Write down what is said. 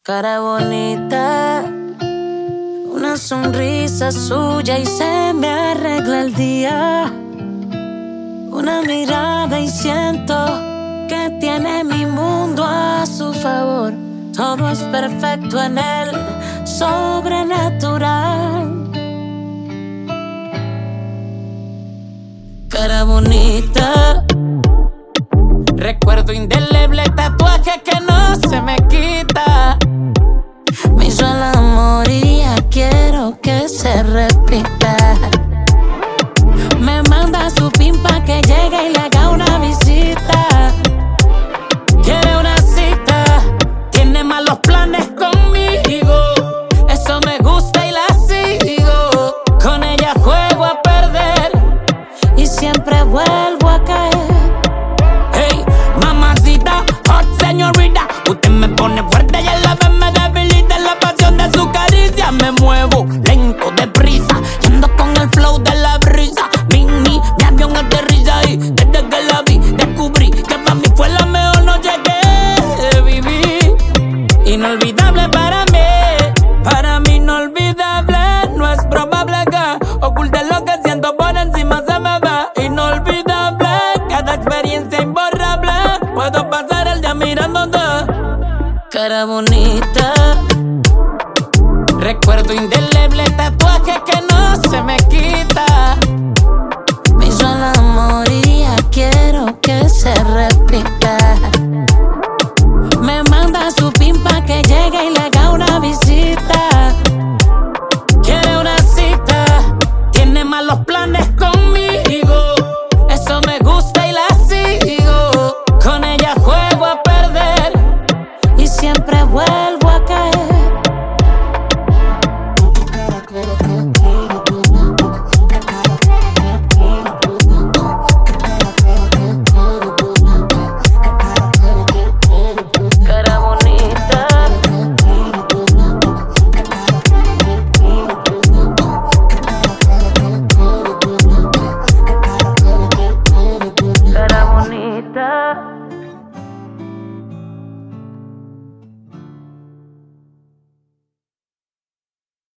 Cara bonita, una sonrisa suya y se me arregla el día. Una mirada y siento que tiene mi mundo a su favor. Todo es perfecto en él, sobrenatural. Cara bonita, recuerdo indeleble, tatuaje que no se me quita. Me hizo el amor y ya quiero que se repita. Me manda su pin pa' que llegue y le haga una visita. Quiere una cita, tiene malos planes conmigo. Eso me gusta y la sigo. Con ella juego a perder y siempre vuelvo a caer. Hey, mamacita, hot señorita, usted me pone fuerte y a la vez me debilita. La pasión de su caricia me muevo lento, deprisa, yendo con el flow de la brisa. Mi avión aterriza y desde que la vi descubrí que para mí fue la mejor noche que viví. Inolvidable para mí inolvidable. No es probable que oculte lo que siento por encima se me va. Inolvidable, cada experiencia imborrable. Puedo pasar el día mirándote. Cara bonita, Recuerdo indeleble, tatuaje que no se me quita. me hizo el amor y ya quiero que se repita. Me manda su pin pa' que llegue y le haga una visita. Quiere una cita, tiene malos planes conmigo. Eso me gusta y la sigo. Con ella juego a perder Y siempre vuelvo